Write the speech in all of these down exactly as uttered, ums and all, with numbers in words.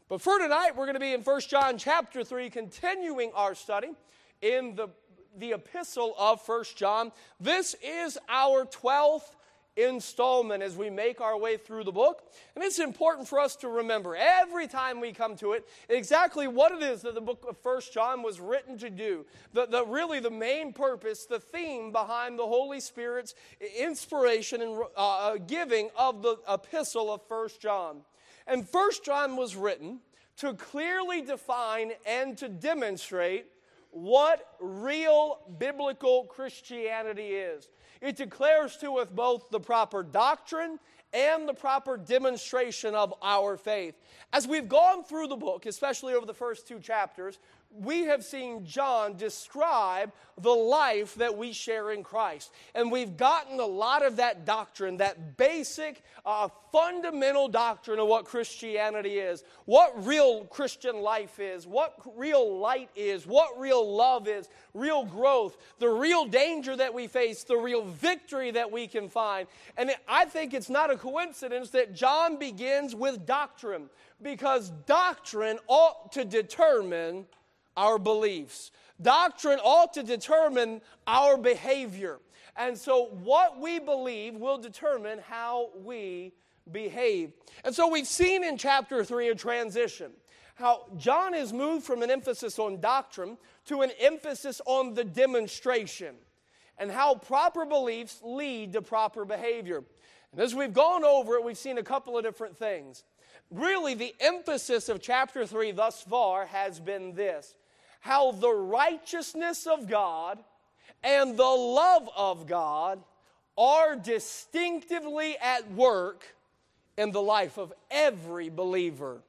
But for tonight, we're going to be in First John chapter three, continuing our study in the, the epistle of First John. This is our twelfth installment as we make our way through the book. And it's important for us to remember every time we come to it exactly what it is that the book of First John was written to do. The, the, really the main purpose, the theme behind the Holy Spirit's inspiration and uh, giving of the epistle of First John. And First John was written to clearly define and to demonstrate what real biblical Christianity is. It declares to us both the proper doctrine and the proper demonstration of our faith. As we've gone through the book, especially over the first two chapters, we have seen John describe the life that we share in Christ. And we've gotten a lot of that doctrine, that basic, uh, fundamental doctrine of what Christianity is, what real Christian life is, what real light is, what real love is, real growth, the real danger that we face, the real victory that we can find. And I think it's not a coincidence that John begins with doctrine, because doctrine ought to determine our beliefs. Doctrine ought to determine our behavior. And so what we believe will determine how we behave. And so we've seen in chapter three a transition. How John has moved from an emphasis on doctrine to an emphasis on the demonstration. And how proper beliefs lead to proper behavior. And as we've gone over it, we've seen a couple of different things. Really, the emphasis of chapter three thus far has been this: how the righteousness of God and the love of God are distinctively at work in the life of every believer.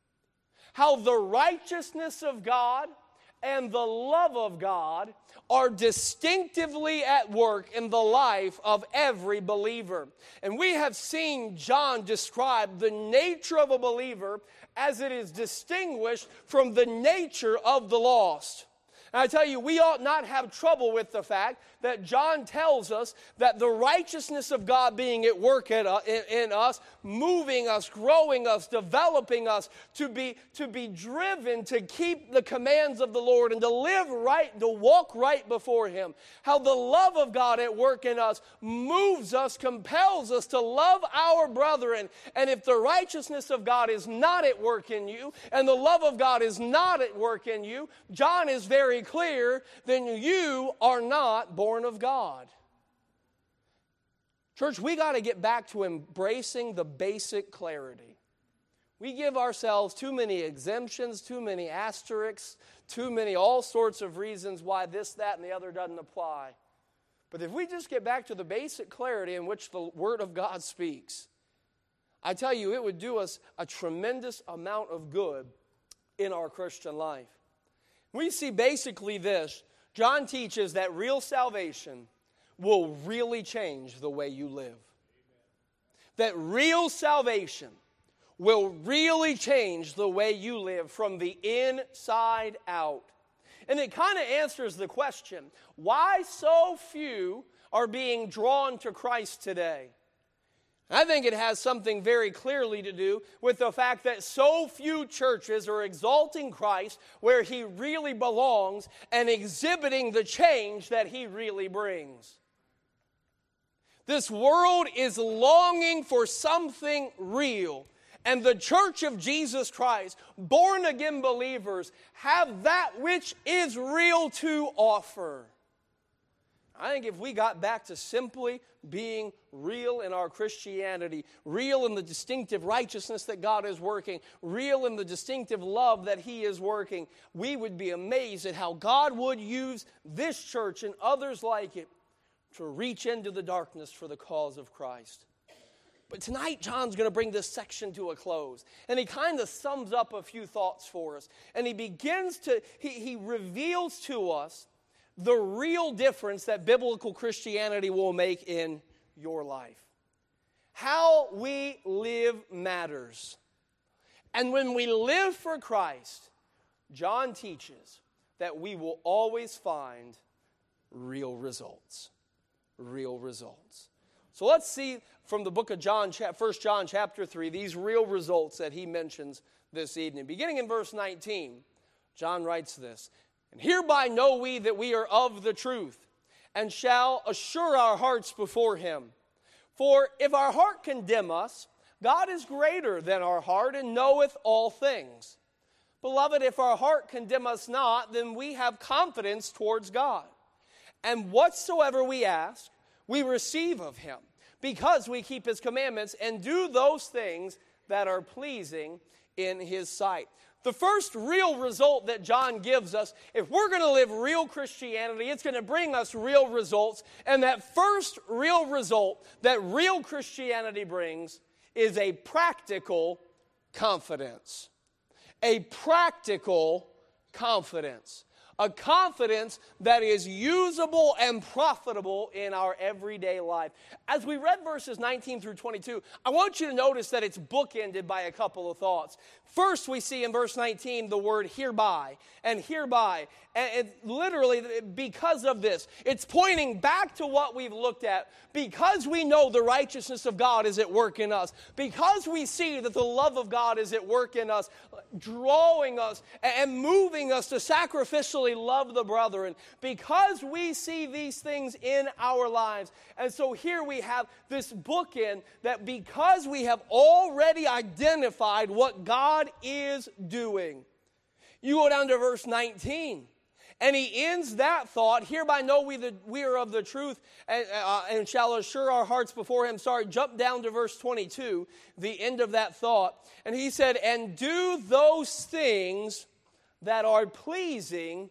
How the righteousness of God and the love of God are distinctively at work in the life of every believer. And we have seen John describe the nature of a believer as it is distinguished from the nature of the lost. And I tell you, we ought not have trouble with the fact that John tells us that the righteousness of God being at work in, uh, in, in us, moving us, growing us, developing us to be, to be driven to keep the commands of the Lord and to live right, to walk right before Him. How the love of God at work in us moves us, compels us to love our brethren. And if the righteousness of God is not at work in you, and the love of God is not at work in you, John is very clear, then you are not born of God. Church, we got to get back to embracing the basic clarity. We give ourselves too many exemptions, too many asterisks, too many all sorts of reasons why this, that, and the other doesn't apply. But if we just get back to the basic clarity in which the Word of God speaks, I tell you, it would do us a tremendous amount of good in our Christian life. We see basically this. John teaches that real salvation will really change the way you live. That real salvation will really change the way you live from the inside out. And it kind of answers the question, why so few are being drawn to Christ today? I think it has something very clearly to do with the fact that so few churches are exalting Christ where He really belongs and exhibiting the change that He really brings. This world is longing for something real, and the church of Jesus Christ, born-again believers, have that which is real to offer. I think if we got back to simply being real in our Christianity, real in the distinctive righteousness that God is working, real in the distinctive love that He is working, we would be amazed at how God would use this church and others like it to reach into the darkness for the cause of Christ. But tonight, John's going to bring this section to a close. And he kind of sums up a few thoughts for us. And he begins to, he, he reveals to us the real difference that biblical Christianity will make in your life. How we live matters. And when we live for Christ, John teaches that we will always find real results. Real results. So let's see from the book of John, First John chapter three, these real results that he mentions this evening. Beginning in verse nineteen, John writes this, "And hereby know we that we are of the truth, and shall assure our hearts before him. For if our heart condemn us, God is greater than our heart, and knoweth all things. Beloved, if our heart condemn us not, then we have confidence towards God. And whatsoever we ask, we receive of him, because we keep his commandments and do those things that are pleasing in his sight." The first real result that John gives us, if we're going to live real Christianity, it's going to bring us real results. And that first real result that real Christianity brings is a practical confidence. A practical confidence. A confidence that is usable and profitable in our everyday life. As we read verses nineteen through twenty-two, I want you to notice that it's bookended by a couple of thoughts. First, we see in verse nineteen the word hereby, and hereby, and it, literally because of this, it's pointing back to what we've looked at. Because we know the righteousness of God is at work in us, because we see that the love of God is at work in us, drawing us and moving us to sacrificially love the brethren, because we see these things in our lives. And so here we have this bookend that because we have already identified what God is doing. You go down to verse nineteen, and he ends that thought, "Hereby know we that we are of the truth, and, uh, and shall assure our hearts before him." Sorry, jump down to verse twenty-two, the end of that thought. And he said, "And do those things that are pleasing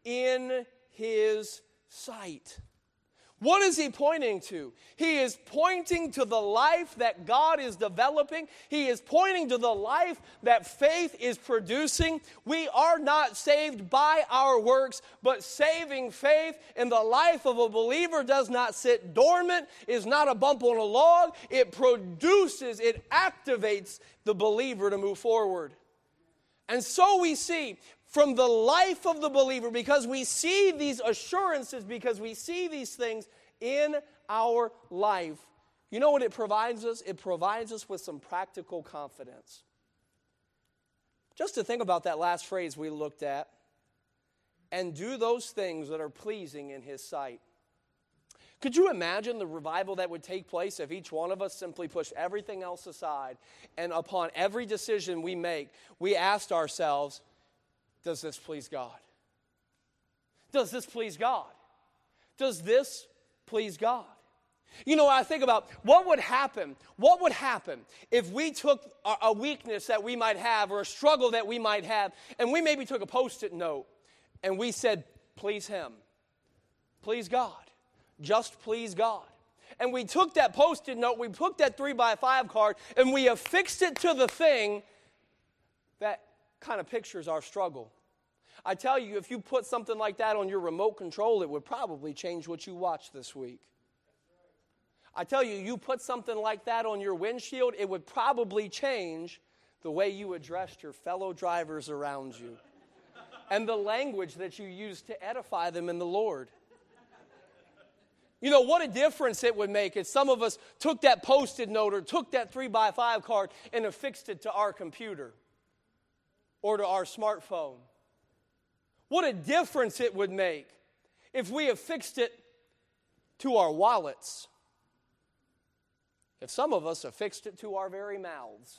in his sight." What is he pointing to? He is pointing to the life that God is developing. He is pointing to the life that faith is producing. We are not saved by our works, but saving faith in the life of a believer does not sit dormant, is not a bump on a log. It produces, it activates the believer to move forward. And so we see from the life of the believer, because we see these assurances, because we see these things in our life, you know what it provides us? It provides us with some practical confidence. Just to think about that last phrase we looked at, "and do those things that are pleasing in his sight." Could you imagine the revival that would take place if each one of us simply pushed everything else aside, and upon every decision we make, we asked ourselves, does this please God? Does this please God? Does this please God? You know, I think about what would happen, what would happen if we took a, a weakness that we might have or a struggle that we might have, and we maybe took a Post-it note and we said, please him, please God, just please God. And we took that Post-it note, we took that three by five card, and we affixed it to the thing that kind of pictures our struggle. I tell you, if you put something like that on your remote control, it would probably change what you watch this week. I tell you, you put something like that on your windshield, it would probably change the way you addressed your fellow drivers around you and the language that you use to edify them in the Lord. You know, what a difference it would make if some of us took that Post-it note or took that three by five card and affixed it to our computer or to our smartphone. What a difference it would make if we affixed it to our wallets. If some of us affixed it to our very mouths.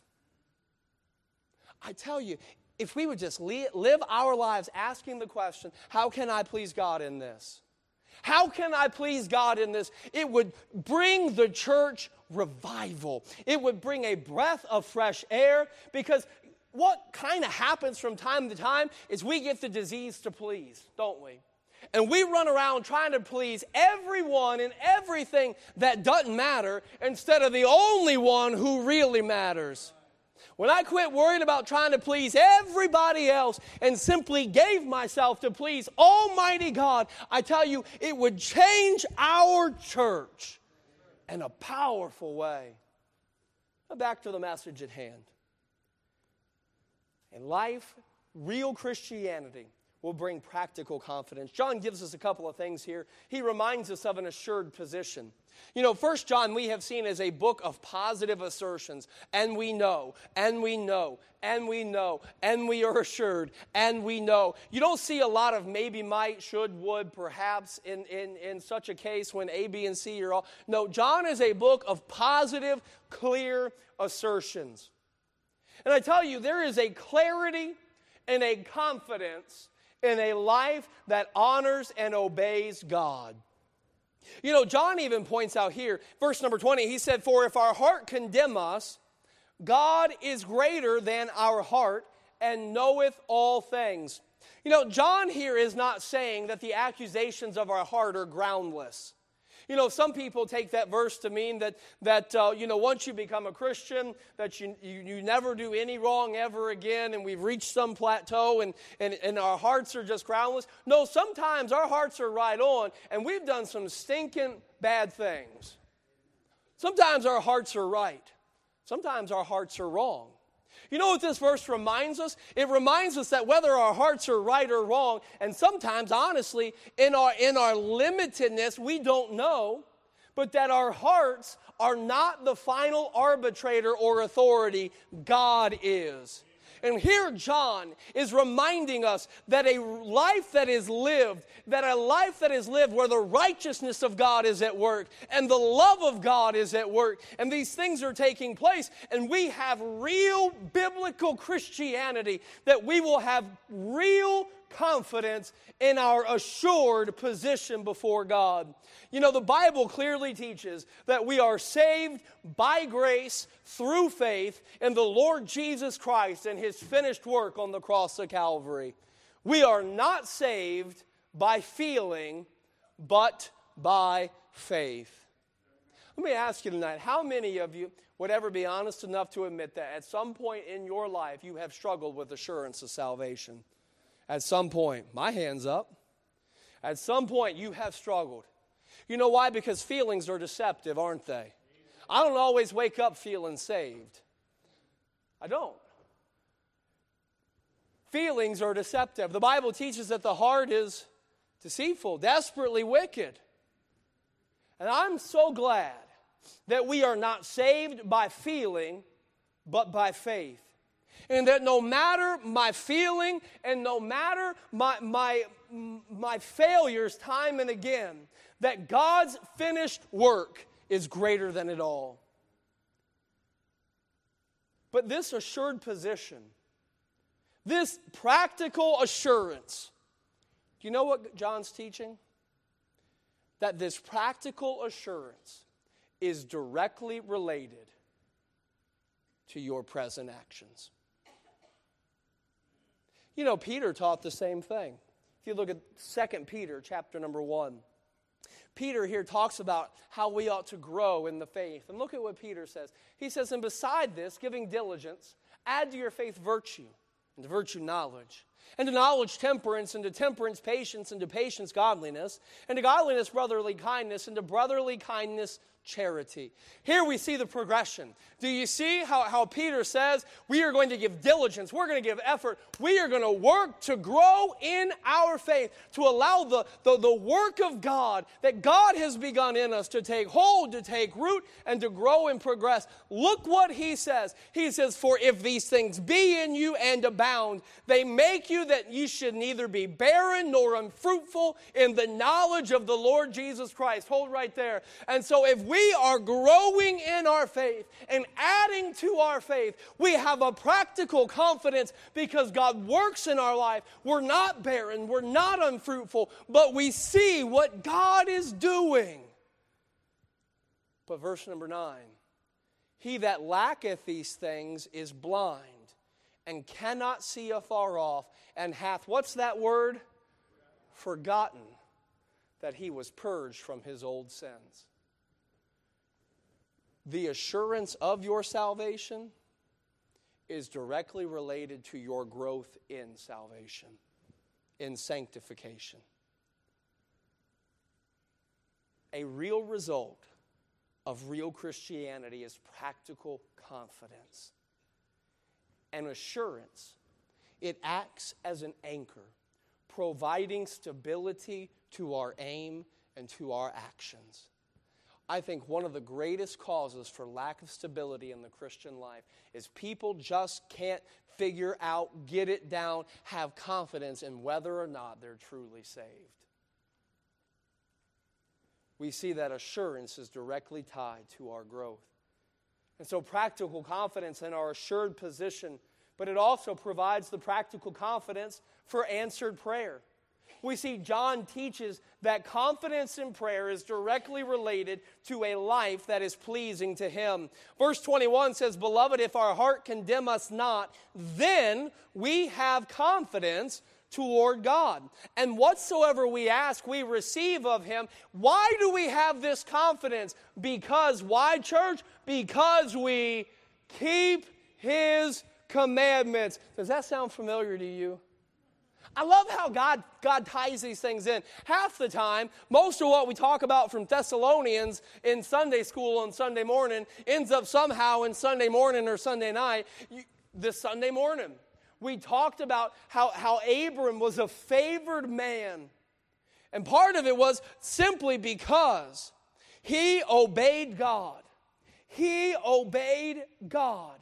I tell you, if we would just live our lives asking the question, how can I please God in this? How can I please God in this? It would bring the church revival. It would bring a breath of fresh air, because what kind of happens from time to time is we get the disease to please, don't we? And we run around trying to please everyone and everything that doesn't matter instead of the only one who really matters. When I quit worrying about trying to please everybody else and simply gave myself to please Almighty God, I tell you, it would change our church in a powerful way. Now back to the message at hand. In life, real Christianity, will bring practical confidence. John gives us a couple of things here. He reminds us of an assured position. You know, First John we have seen as a book of positive assertions. And we know, and we know, and we know, and we are assured, and we know. You don't see a lot of maybe, might, should, would, perhaps in, in, in such a case when A, B, and C are all. No, John is a book of positive, clear assertions. And I tell you, there is a clarity and a confidence in a life that honors and obeys God. You know, John even points out here, verse number twenty, he said, "For if our heart condemn us, God is greater than our heart and knoweth all things." You know, John here is not saying that the accusations of our heart are groundless. You know, some people take that verse to mean that, that uh, you know, once you become a Christian, that you, you you never do any wrong ever again, and we've reached some plateau, and, and, and our hearts are just groundless. No, sometimes our hearts are right on, and we've done some stinking bad things. Sometimes our hearts are right. Sometimes our hearts are wrong. You know what this verse reminds us? It reminds us that whether our hearts are right or wrong, and sometimes, honestly, in our, in our limitedness, we don't know, but that our hearts are not the final arbitrator or authority. God is. And here John is reminding us that a life that is lived, that a life that is lived where the righteousness of God is at work and the love of God is at work, and these things are taking place, and we have real biblical Christianity, that we will have real confidence in our assured position before God. You know, the Bible clearly teaches that we are saved by grace through faith in the Lord Jesus Christ and His finished work on the cross of Calvary. We are not saved by feeling, but by faith. Let me ask you tonight, how many of you would ever be honest enough to admit that at some point in your life you have struggled with assurance of salvation? At some point, my hand's up. At some point, you have struggled. You know why? Because feelings are deceptive, aren't they? I don't always wake up feeling saved. I don't. Feelings are deceptive. The Bible teaches that the heart is deceitful, desperately wicked. And I'm so glad that we are not saved by feeling, but by faith. And that no matter my feeling and no matter my, my, my failures time and again, that God's finished work is greater than it all. But this assured position, this practical assurance, do you know what John's teaching? That this practical assurance is directly related to your present actions. You know, Peter taught the same thing. If you look at Second Peter chapter number one, Peter here talks about how we ought to grow in the faith. And look at what Peter says. He says, "And beside this, giving diligence, add to your faith virtue, and to virtue knowledge, and to knowledge temperance, and to temperance patience, and to patience godliness, and to godliness brotherly kindness, and to brotherly kindness charity." Here we see the progression. Do you see how, how Peter says we are going to give diligence, we're going to give effort, we are going to work to grow in our faith, to allow the, the, the work of God that God has begun in us to take hold, to take root, and to grow and progress. Look what he says. He says, "For if these things be in you and abound, they make you that you should neither be barren nor unfruitful in the knowledge of the Lord Jesus Christ." Hold right there. And so if we are growing in our faith and adding to our faith, we have a practical confidence because God works in our life. We're not barren, we're not unfruitful, but we see what God is doing. But verse number nine, "He that lacketh these things is blind, and cannot see afar off, and hath," what's that word? "Forgotten that he was purged from his old sins." The assurance of your salvation is directly related to your growth in salvation, in sanctification. A real result of real Christianity is practical confidence and assurance. It acts as an anchor providing stability to our aim and to our actions. I think one of the greatest causes for lack of stability in the Christian life is people just can't figure out, get it down, have confidence in whether or not they're truly saved. We see that assurance is directly tied to our growth. And so practical confidence in our assured position, but it also provides the practical confidence for answered prayer. We see John teaches that confidence in prayer is directly related to a life that is pleasing to Him. Verse twenty-one says, "Beloved, if our heart condemn us not, then we have confidence toward God. And whatsoever we ask, we receive of Him." Why do we have this confidence? Because, why, church? Because we keep His commandments. Does that sound familiar to you? I love how God, God ties these things in. Half the time, most of what we talk about from Thessalonians in Sunday school on Sunday morning ends up somehow in Sunday morning or Sunday night. This Sunday morning, we talked about how, how Abram was a favored man. And part of it was simply because he obeyed God. He obeyed God.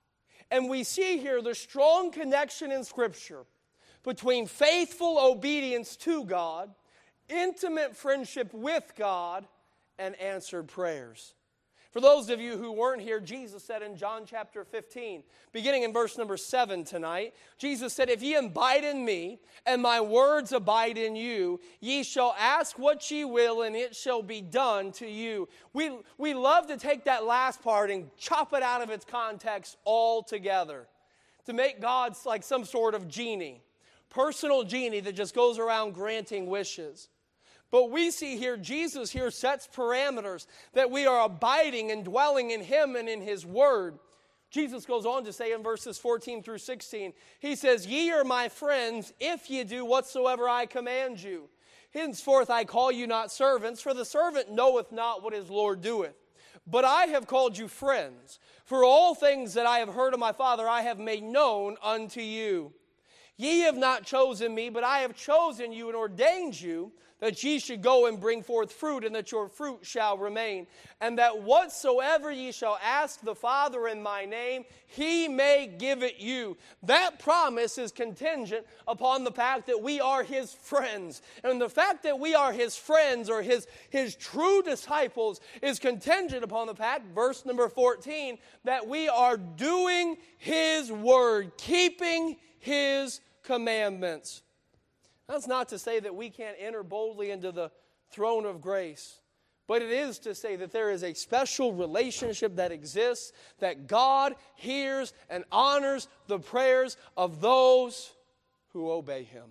And we see here the strong connection in Scripture between faithful obedience to God, intimate friendship with God, and answered prayers. For those of you who weren't here, Jesus said in John chapter fifteen, beginning in verse number seven tonight, Jesus said, "If ye abide in me, and my words abide in you, ye shall ask what ye will, and it shall be done to you." We, we love to take that last part and chop it out of its context altogether, to make God like some sort of genie. Personal genie that just goes around granting wishes. But we see here, Jesus here sets parameters that we are abiding and dwelling in Him and in His Word. Jesus goes on to say in verses fourteen through sixteen, He says, "Ye are my friends, if ye do whatsoever I command you. Henceforth I call you not servants, for the servant knoweth not what his Lord doeth. But I have called you friends, for all things that I have heard of my Father I have made known unto you. Ye have not chosen me, but I have chosen you and ordained you, that ye should go and bring forth fruit, and that your fruit shall remain. And that whatsoever ye shall ask the Father in my name, He may give it you." That promise is contingent upon the fact that we are His friends. And the fact that we are His friends, or His, His true disciples, is contingent upon the fact, verse number fourteen, that we are doing His word, keeping His commandments. That's not to say that we can't enter boldly into the throne of grace, but it is to say that there is a special relationship that exists, that God hears and honors the prayers of those who obey Him.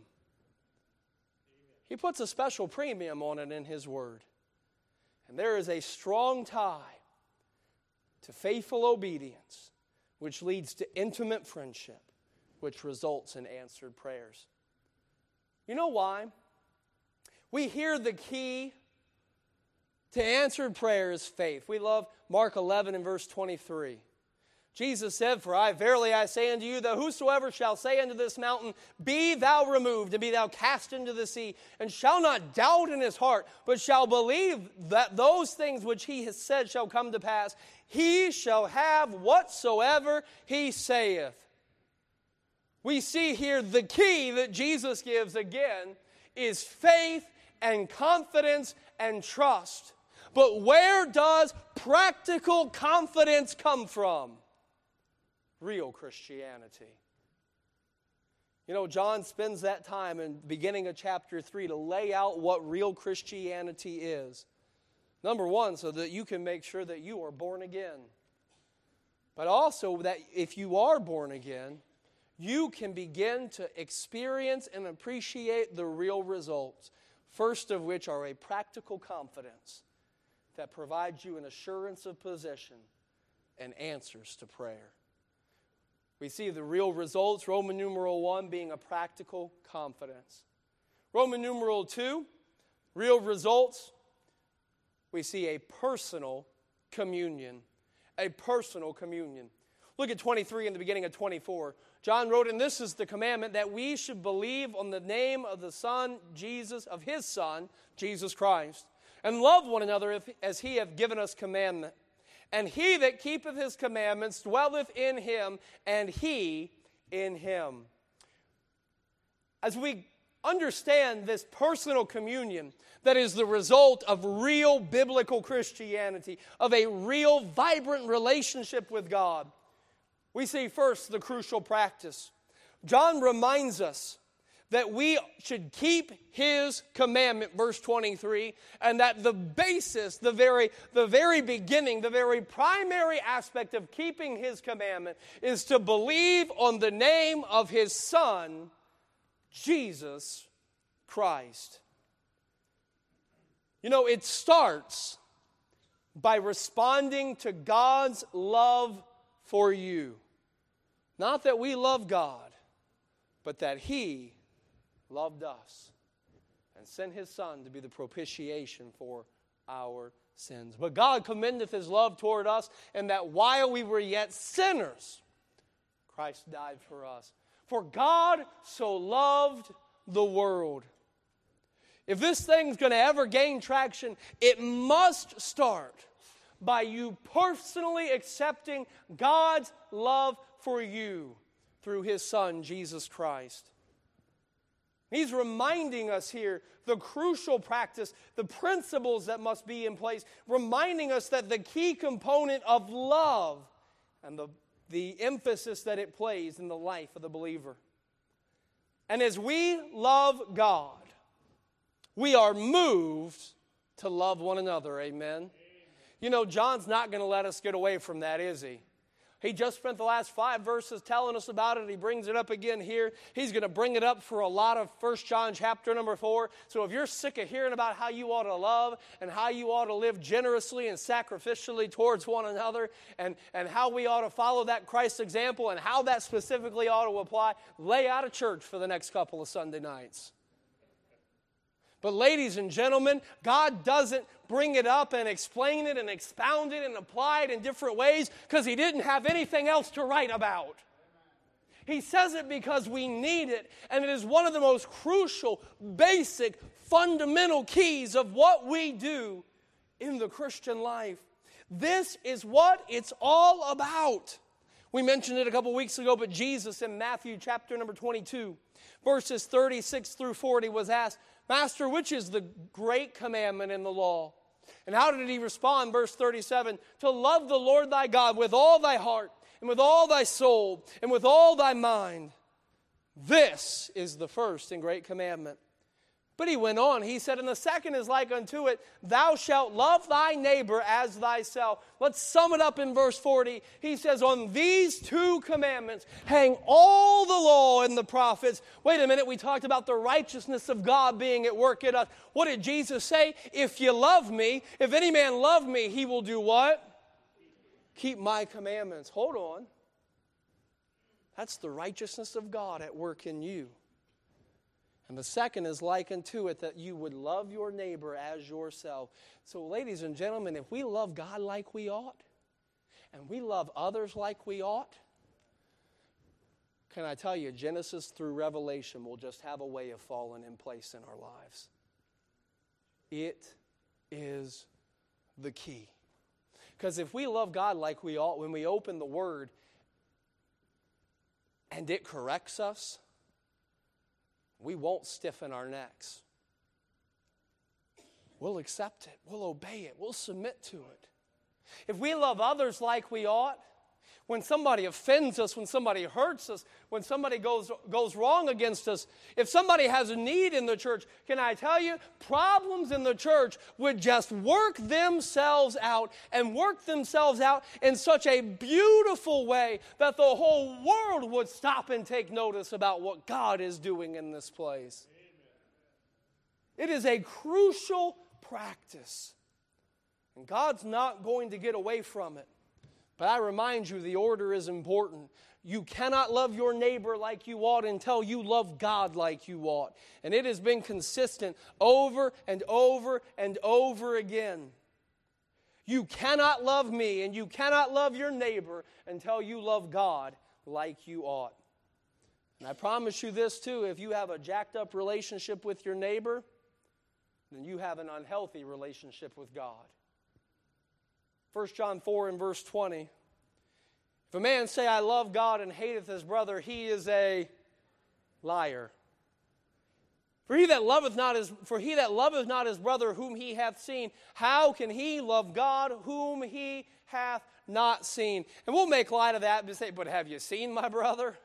He puts a special premium on it in His Word. And there is a strong tie to faithful obedience, which leads to intimate friendship, which results in answered prayers. You know why? We hear the key to answered prayer is faith. We love Mark eleven and verse twenty-three. Jesus said, "For I verily I say unto you, that whosoever shall say unto this mountain, Be thou removed, and be thou cast into the sea, and shall not doubt in his heart, but shall believe that those things which he has said shall come to pass, he shall have whatsoever he saith." We see here the key that Jesus gives again is faith and confidence and trust. But where does practical confidence come from? Real Christianity. You know, John spends that time in the beginning of chapter three to lay out what real Christianity is. Number one, so that you can make sure that you are born again. But also that if you are born again, you can begin to experience and appreciate the real results, first of which are a practical confidence that provides you an assurance of position and answers to prayer. We see the real results, Roman numeral one being a practical confidence. Roman numeral two, real results, we see a personal communion. A personal communion. Look at twenty-three in the beginning of twenty-four. John wrote, and this is the commandment, that we should believe on the name of the Son, Jesus, of his Son, Jesus Christ, and love one another if, as he hath given us commandment. And he that keepeth his commandments dwelleth in him, and he in him. As we understand this personal communion that is the result of real biblical Christianity, of a real vibrant relationship with God, we see first the crucial practice. John reminds us that we should keep his commandment, verse twenty-three, and that the basis, the very, the very beginning, the very primary aspect of keeping his commandment is to believe on the name of his Son, Jesus Christ. You know, it starts by responding to God's love for you. Not that we love God, but that he loved us and sent his Son to be the propitiation for our sins. But God commendeth his love toward us, and that while we were yet sinners, Christ died for us. For God so loved the world. If this thing's going to ever gain traction, it must start by you personally accepting God's love for you through his Son, Jesus Christ. He's reminding us here the crucial practice, the principles that must be in place, reminding us that the key component of love and the, the emphasis that it plays in the life of the believer. And as we love God, we are moved to love one another. Amen. You know, John's not going to let us get away from that, is he? He just spent the last five verses telling us about it. He brings it up again here. He's going to bring it up for a lot of First John chapter number four. So if you're sick of hearing about how you ought to love and how you ought to live generously and sacrificially towards one another and, and how we ought to follow that Christ example and how that specifically ought to apply, lay out of church for the next couple of Sunday nights. But ladies and gentlemen, God doesn't bring it up and explain it and expound it and apply it in different ways because he didn't have anything else to write about. He says it because we need it, and it is one of the most crucial, basic, fundamental keys of what we do in the Christian life. This is what it's all about. We mentioned it a couple weeks ago, but Jesus in Matthew chapter number twenty-two, verses thirty-six through forty was asked, Master, which is the great commandment in the law? And how did he respond? Verse thirty-seven, to love the Lord thy God with all thy heart and with all thy soul and with all thy mind. This is the first and great commandment. But he went on, he said, and the second is like unto it, thou shalt love thy neighbor as thyself. Let's sum it up in verse forty. He says, on these two commandments hang all the law and the prophets. Wait a minute, we talked about the righteousness of God being at work in us. What did Jesus say? If you love me, if any man love me, he will do what? Keep my commandments. Hold on. That's the righteousness of God at work in you. And the second is like unto it, that you would love your neighbor as yourself. So ladies and gentlemen, if we love God like we ought, and we love others like we ought, can I tell you, Genesis through Revelation will just have a way of falling in place in our lives. It is the key. Because if we love God like we ought, when we open the Word and it corrects us, we won't stiffen our necks. We'll accept it. We'll obey it. We'll submit to it. If we love others like we ought, when somebody offends us, when somebody hurts us, when somebody goes, goes wrong against us, if somebody has a need in the church, can I tell you, problems in the church would just work themselves out and work themselves out in such a beautiful way that the whole world would stop and take notice about what God is doing in this place. Amen. It is a crucial practice, and God's not going to get away from it. But I remind you, the order is important. You cannot love your neighbor like you ought until you love God like you ought. And it has been consistent over and over and over again. You cannot love me and you cannot love your neighbor until you love God like you ought. And I promise you this too, if you have a jacked up relationship with your neighbor, then you have an unhealthy relationship with God. First John four and verse twenty. If a man say, I love God and hateth his brother, he is a liar. For he that loveth not his, for he that loveth not his brother whom he hath seen, how can he love God whom he hath not seen? And we'll make light of that and say, but have you seen my brother?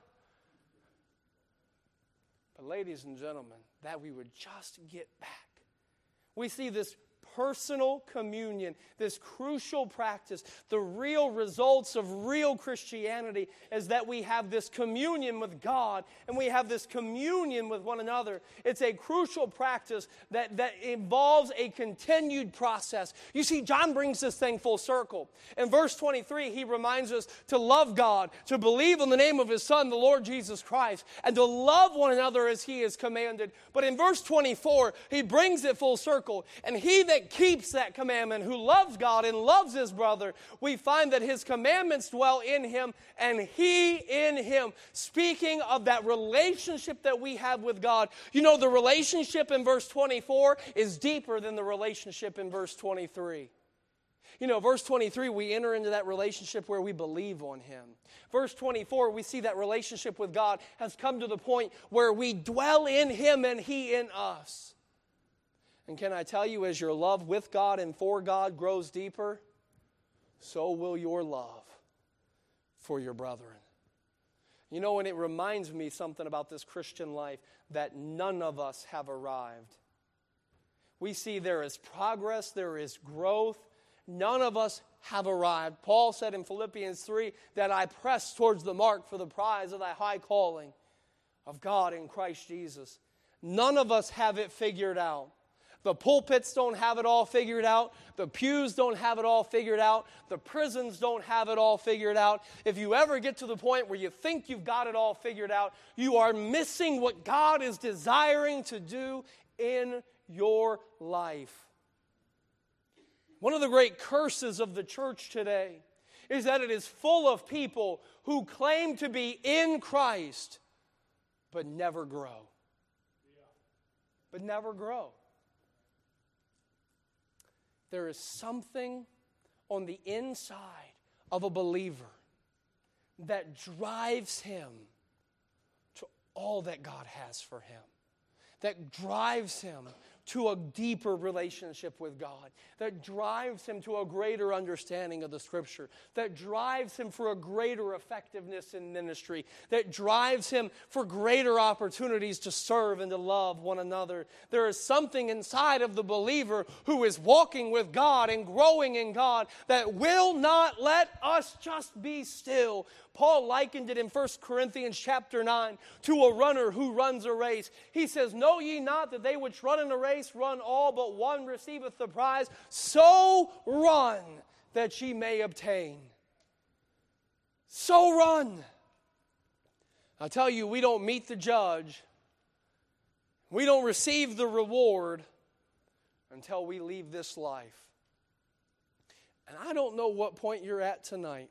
But ladies and gentlemen, that we would just get back. We see this personal communion, this crucial practice. The real results of real Christianity is that we have this communion with God and we have this communion with one another. It's a crucial practice that, that involves a continued process. You see, John brings this thing full circle. In verse twenty-three, he reminds us to love God, to believe in the name of His Son, the Lord Jesus Christ, and to love one another as He is commanded. But in verse twenty-four, he brings it full circle. And he that keeps that commandment, who loves God and loves his brother, we find that his commandments dwell in him and he in him. Speaking of that relationship that we have with God, you know, the relationship in verse twenty-four is deeper than the relationship in verse twenty-three. You know, verse twenty-three, we enter into that relationship where we believe on Him. Verse twenty-four, we see that relationship with God has come to the point where we dwell in Him and He in us. And can I tell you, as your love with God and for God grows deeper, so will your love for your brethren. You know, and it reminds me something about this Christian life, that none of us have arrived. We see there is progress, there is growth. None of us have arrived. Paul said in Philippians three that I press towards the mark for the prize of that high calling of God in Christ Jesus. None of us have it figured out. The pulpits don't have it all figured out. The pews don't have it all figured out. The prisons don't have it all figured out. If you ever get to the point where you think you've got it all figured out, you are missing what God is desiring to do in your life. One of the great curses of the church today is that it is full of people who claim to be in Christ but never grow. But never grow. There is something on the inside of a believer that drives him to all that God has for him, that drives him to a deeper relationship with God, that drives him to a greater understanding of the Scripture, that drives him for a greater effectiveness in ministry, that drives him for greater opportunities to serve and to love one another. There is something inside of the believer who is walking with God and growing in God that will not let us just be still. Paul likened it in First Corinthians chapter nine to a runner who runs a race. He says, know ye not that they which run in a race run all, but one receiveth the prize? So run that ye may obtain. So run. I tell you, we don't meet the judge. We don't receive the reward until we leave this life. And I don't know what point you're at tonight.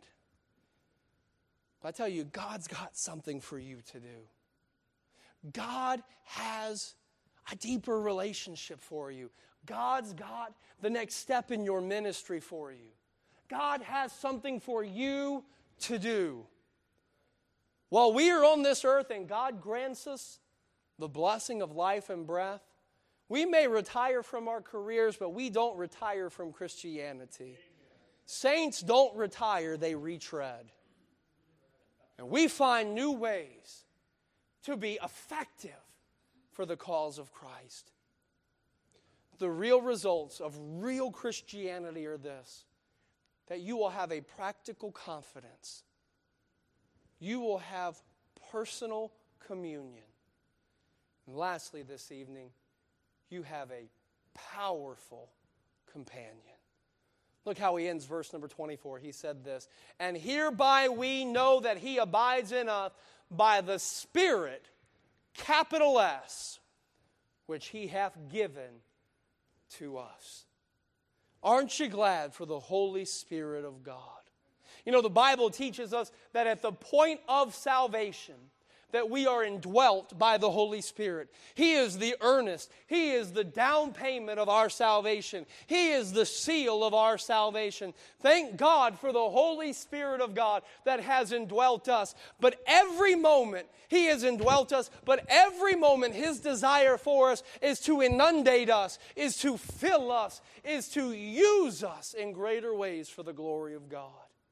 I tell you, God's got something for you to do. God has a deeper relationship for you. God's got the next step in your ministry for you. God has something for you to do. While we are on this earth and God grants us the blessing of life and breath, we may retire from our careers, but we don't retire from Christianity. Saints don't retire, they retread. And we find new ways to be effective for the cause of Christ. The real results of real Christianity are this: that you will have a practical confidence. You will have personal communion. And lastly this evening, you have a powerful companion. Look how he ends verse number twenty-four. He said this, and hereby we know that he abides in us by the Spirit, capital S, which he hath given to us. Aren't you glad for the Holy Spirit of God? You know, the Bible teaches us that at the point of salvation, that we are indwelt by the Holy Spirit. He is the earnest. He is the down payment of our salvation. He is the seal of our salvation. Thank God for the Holy Spirit of God that has indwelt us. But every moment He has indwelt us, but every moment His desire for us is to inundate us, is to fill us, is to use us in greater ways for the glory of God.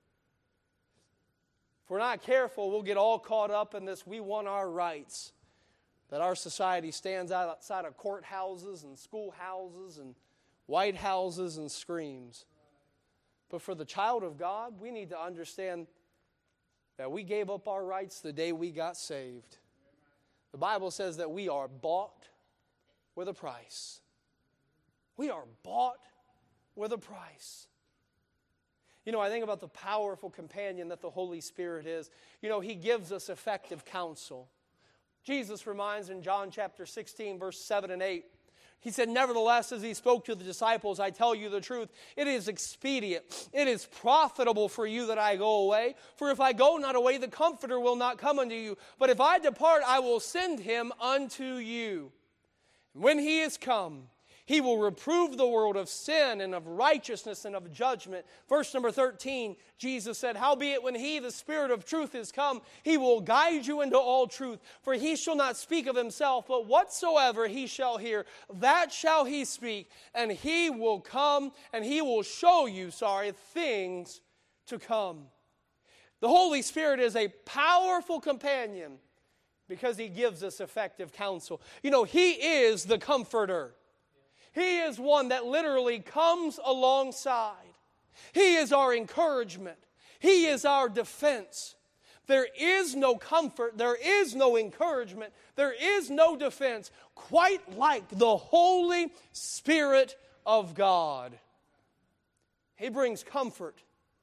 If we're not careful, we'll get all caught up in this we want our rights. That our society stands outside of courthouses and schoolhouses and White Houses and screams. But for the child of God, we need to understand that we gave up our rights the day we got saved. The Bible says that we are bought with a price. We are bought with a price. You know, I think about the powerful companion that the Holy Spirit is. You know, He gives us effective counsel. Jesus reminds in John chapter sixteen, verse seven and eight, He said, "Nevertheless, as He spoke to the disciples, I tell you the truth, it is expedient, it is profitable for you that I go away. For if I go not away, the Comforter will not come unto you. But if I depart, I will send Him unto you. And when He is come, He will reprove the world of sin and of righteousness and of judgment." Verse number thirteen, Jesus said, "Howbeit when He, the Spirit of truth, is come, He will guide you into all truth. For He shall not speak of Himself, but whatsoever He shall hear, that shall He speak. And He will come, and He will show you, sorry, things to come." The Holy Spirit is a powerful companion because He gives us effective counsel. You know, He is the Comforter. He is one that literally comes alongside. He is our encouragement. He is our defense. There is no comfort, there is no encouragement, there is no defense quite like the Holy Spirit of God. He brings comfort.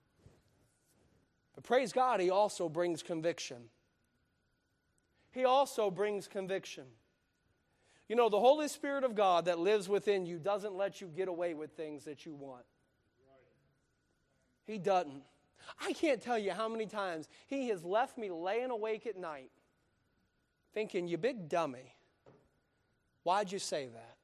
But praise God, He also brings conviction. He also brings conviction. You know, the Holy Spirit of God that lives within you doesn't let you get away with things that you want. He doesn't. I can't tell you how many times He has left me laying awake at night thinking, "You big dummy, why'd you say that?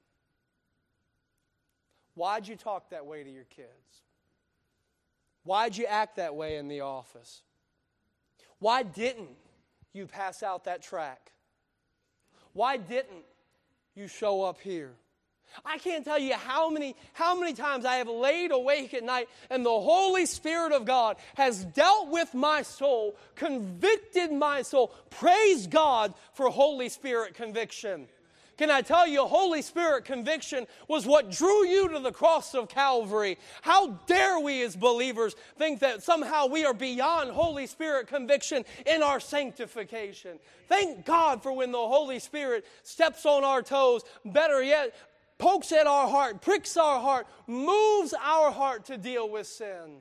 Why'd you talk that way to your kids? Why'd you act that way in the office? Why didn't you pass out that track? Why didn't you show up here?" I can't tell you how many, how many times I have laid awake at night and the Holy Spirit of God has dealt with my soul, convicted my soul. Praise God for Holy Spirit conviction. Can I tell you, Holy Spirit conviction was what drew you to the cross of Calvary. How dare we as believers think that somehow we are beyond Holy Spirit conviction in our sanctification. Thank God for when the Holy Spirit steps on our toes, better yet, pokes at our heart, pricks our heart, moves our heart to deal with sin.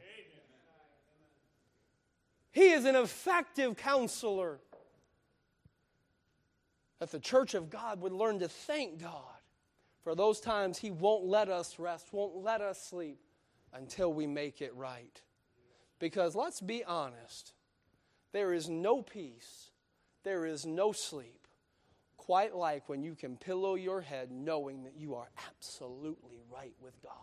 He is an effective counselor. That the church of God would learn to thank God for those times He won't let us rest, won't let us sleep until we make it right. Because let's be honest, there is no peace, there is no sleep quite like when you can pillow your head knowing that you are absolutely right with God.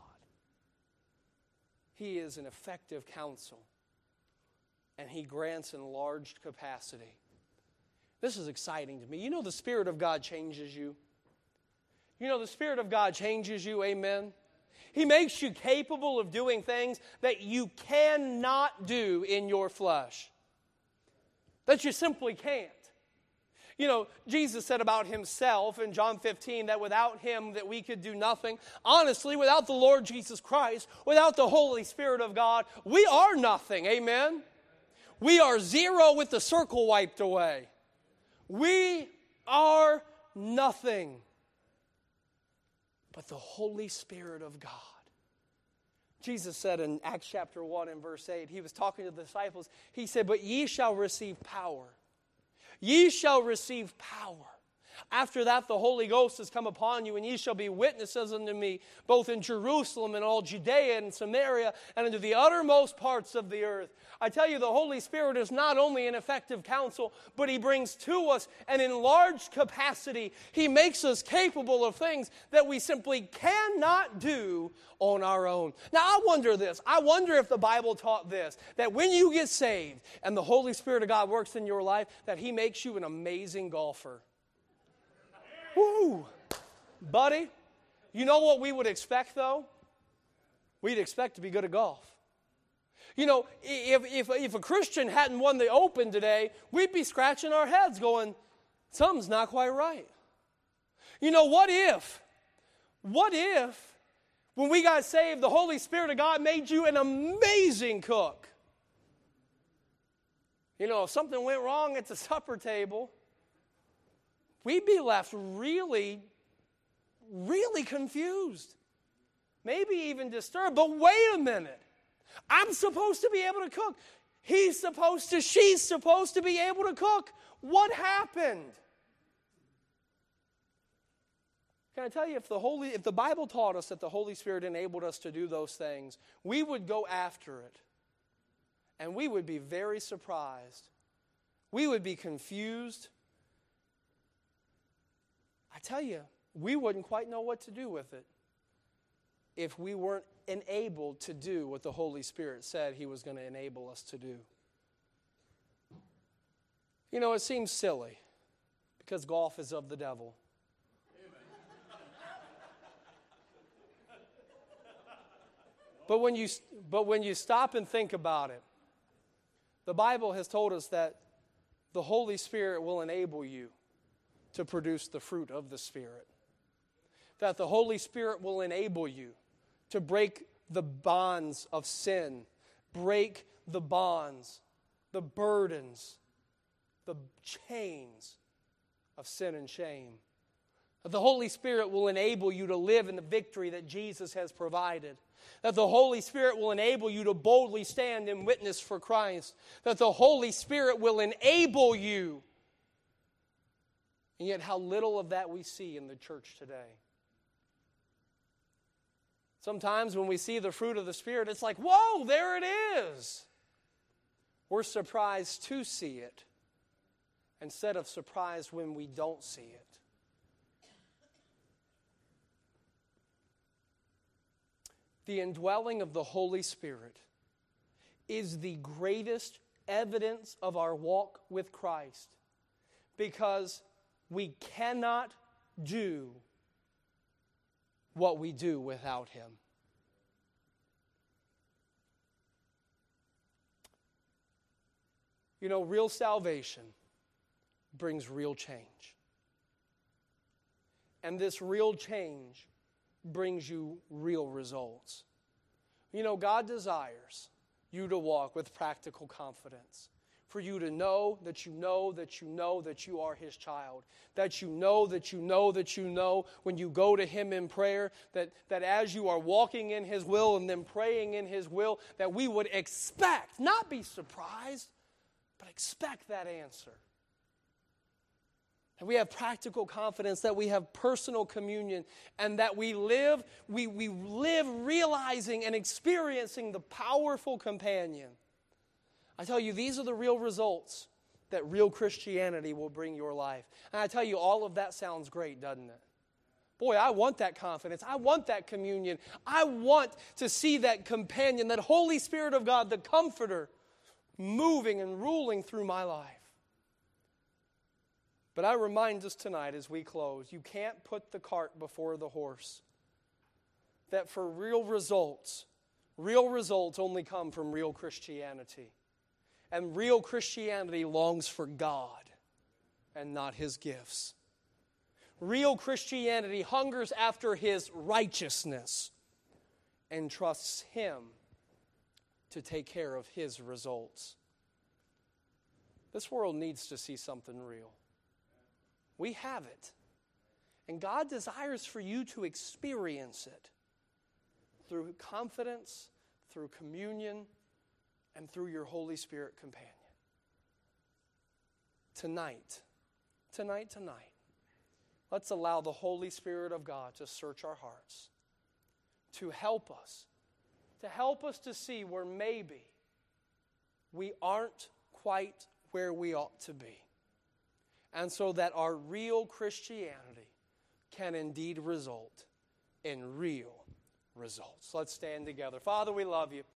He is an effective counsel, and He grants enlarged capacity. This is exciting to me. You know the Spirit of God changes you. You know the Spirit of God changes you, amen? He makes you capable of doing things that you cannot do in your flesh. That you simply can't. You know, Jesus said about Himself in John fifteen that without Him that we could do nothing. Honestly, without the Lord Jesus Christ, without the Holy Spirit of God, we are nothing, amen? We are zero with the circle wiped away. We are nothing but the Holy Spirit of God. Jesus said in Acts chapter one and verse eight, He was talking to the disciples, He said, "But ye shall receive power. Ye shall receive power After that, the Holy Ghost has come upon you, and ye shall be witnesses unto me, both in Jerusalem and all Judea and Samaria, and unto the uttermost parts of the earth. I tell you, the Holy Spirit is not only an effective counsel, but He brings to us an enlarged capacity. He makes us capable of things that we simply cannot do on our own. Now, I wonder this. I wonder if the Bible taught this, that when you get saved and the Holy Spirit of God works in your life, that He makes you an amazing golfer. Woo! Buddy, you know what we would expect, though? We'd expect to be good at golf. You know, if, if, if a Christian hadn't won the Open today, we'd be scratching our heads going, something's not quite right. You know, what if, what if, when we got saved, the Holy Spirit of God made you an amazing cook? You know, if something went wrong at the supper table, we'd be left really, really confused. Maybe even disturbed. But wait a minute. I'm supposed to be able to cook. He's supposed to, she's supposed to be able to cook. What happened? Can I tell you, if the Holy, if the Bible taught us that the Holy Spirit enabled us to do those things, we would go after it. And we would be very surprised. We would be confused. I tell you, we wouldn't quite know what to do with it if we weren't enabled to do what the Holy Spirit said He was going to enable us to do. You know, it seems silly because golf is of the devil. But when you but when you stop and think about it, the Bible has told us that the Holy Spirit will enable you to produce the fruit of the Spirit. That the Holy Spirit will enable you to break the bonds of sin, break the bonds, the burdens, the chains of sin and shame. That the Holy Spirit will enable you to live in the victory that Jesus has provided. That the Holy Spirit will enable you to boldly stand and witness for Christ. That the Holy Spirit will enable you. And yet how little of that we see in the church today. Sometimes when we see the fruit of the Spirit, it's like, whoa, there it is. We're surprised to see it instead of surprised when we don't see it. The indwelling of the Holy Spirit is the greatest evidence of our walk with Christ because we cannot do what we do without Him. You know, real salvation brings real change. And this real change brings you real results. You know, God desires you to walk with practical confidence. For you to know that you know that you know that you are His child. That you know that you know that you know when you go to Him in prayer, that, that as you are walking in His will and then praying in His will, that we would expect, not be surprised, but expect that answer. That we have practical confidence, that we have personal communion, and that we live, we, we live realizing and experiencing the powerful companion. I tell you, these are the real results that real Christianity will bring your life. And I tell you, all of that sounds great, doesn't it? Boy, I want that confidence. I want that communion. I want to see that companion, that Holy Spirit of God, the Comforter, moving and ruling through my life. But I remind us tonight as we close, you can't put the cart before the horse. That for real results, real results only come from real Christianity. And real Christianity longs for God and not His gifts. Real Christianity hungers after His righteousness and trusts Him to take care of His results. This world needs to see something real. We have it. And God desires for you to experience it through confidence, through communion, and through your Holy Spirit companion. Tonight, tonight, tonight, let's allow the Holy Spirit of God to search our hearts, to help us, to help us to see where maybe we aren't quite where we ought to be. And so that our real Christianity can indeed result in real results. Let's stand together. Father, we love you.